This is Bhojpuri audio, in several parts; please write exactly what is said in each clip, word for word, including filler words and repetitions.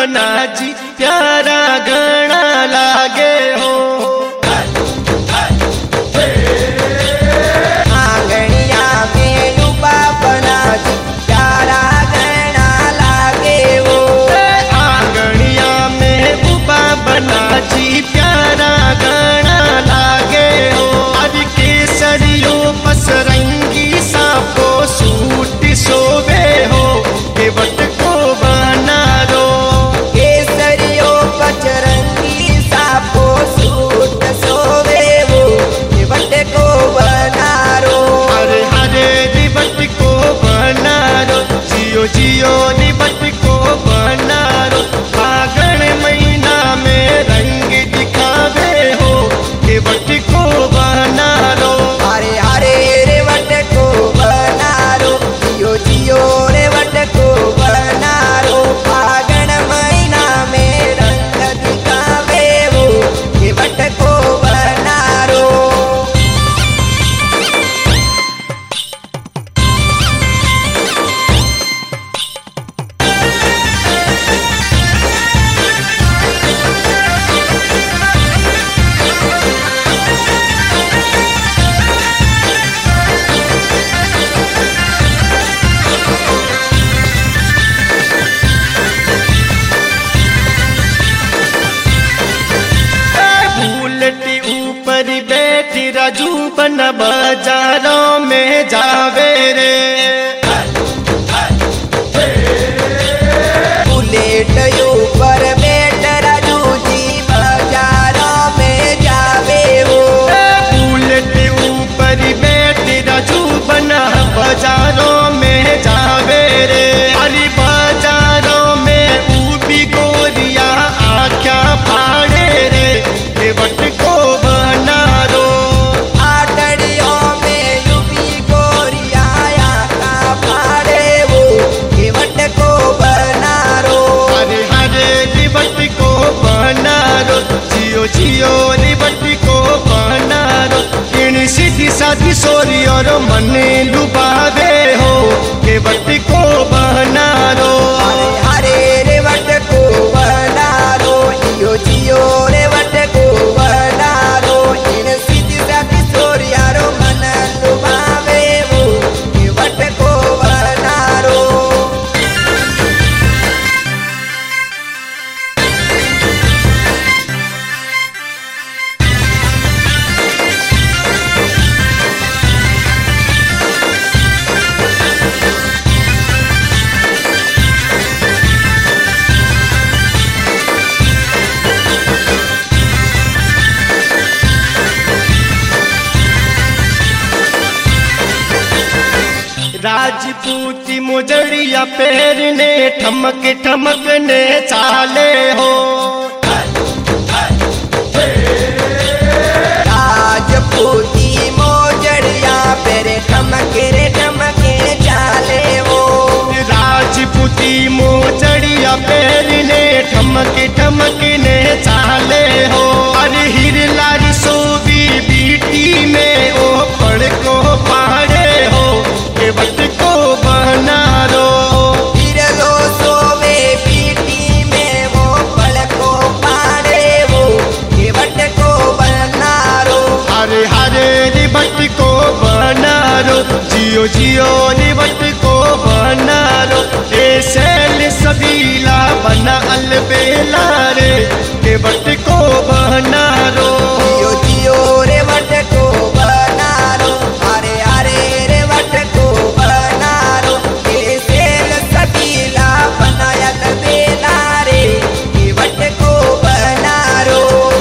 बना जी प्यारा गणा लागे हो। आंगनिया में डूबा बना जी प्यारा गणा लागे हो। आंगनिया में डूबा बना जी प्यारा गणा लागे हो। आज केसरियो पसरंगी सापो सूट सोवे हो के वट को बना रो। केसरियो पचरंगी सापो सूट सोवे हो के वट को बना रो। हरे हरे निबट को बना रो, जियो जियो निबट को बना रो। फागण महीना में रंग दिखावे हो के वट को बना रो। हरे हरे रे वट को बना रो, जियो जियो रे वट को बना रो। फागण महीना में रंग दिखावे हो के वट को बना रो। बुलेटी ऊपर बैठी राजू बन बाजारों में जावे रे। बुलेट ऊपर बैठ राजू जी बाजारों में जावे हो। बुलेट ऊपर बैठी राजू बन बाजारों में जावे रे। अरे बाजारों में ऊबी गोरिया आख्या फाड़े रे के वट को बना रो। आटड़ियों में यूपी गोरिया का फाड़े वो के वट को बना रो। हरे हरे निबट को बना रो, जियो जियो निबट को बना रो। इन सीधी साधी सोरी और मन लुभावे हो के वट को बना रो। हरे हरे रे वट को बना रो, जियो जियो रे वट को बना रो। इन सीधी साधी सोरिया रो मन लुभावे वो के वट को बना रो। राजपूती मुजड़िया पैरने ठमक ठमक ने चाले हो। राजपूती मोजड़िया पेरे ठमके रे ठमके चाले वो। राजपूती मोजड़िया पैरने ठमक ठमक ने चाले हो। अरे हिरलारी सोवी बीटी में ओ पड़ को पाड़े हो के वट को बना रो। हिरलो सोवे पीटी में वो पल को पाड़े वो के वट को बना रो। हरे हरे निबट को बना रो, जियो जियो निबट को बना रो। ए सैल सबीला बना अलबेला रे के वट को बना रो। जियो जियो रे वट को बना रो। हरे हरे रे वट को बना रो। ए सेल सबीला बनाया बेला रे के वट को बना रो।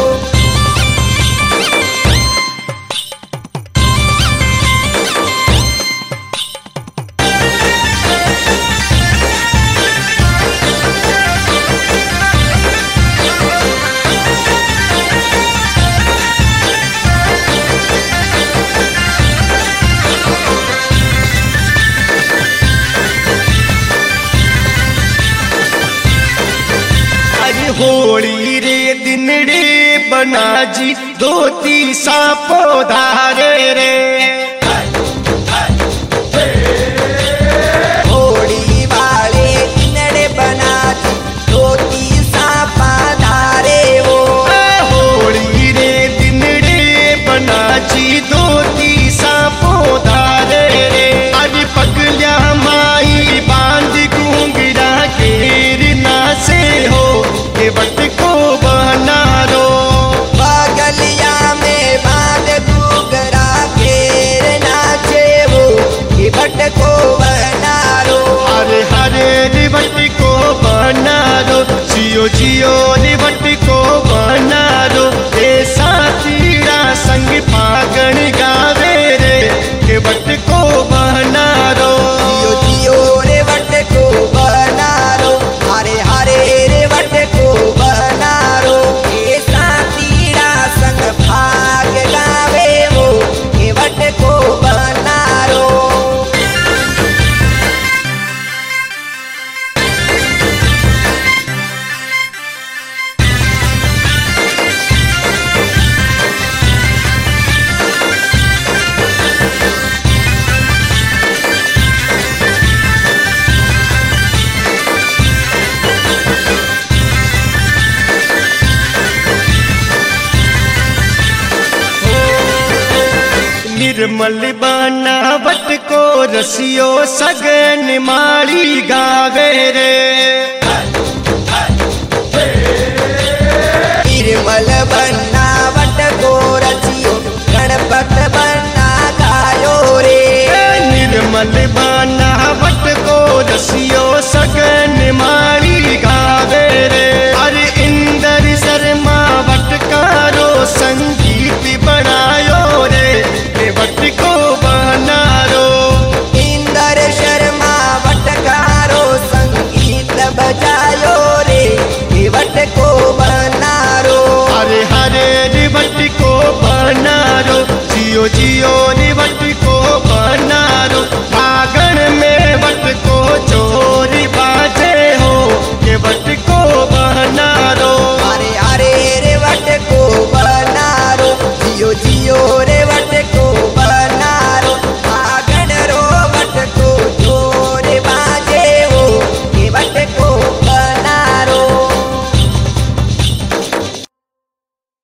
होली रे दिन रे बना जी धोती सापो धारे रे। होली वाले दिन रे बना जी धोती निर्मल बनावट को रसियो सगन मारी गावे रे।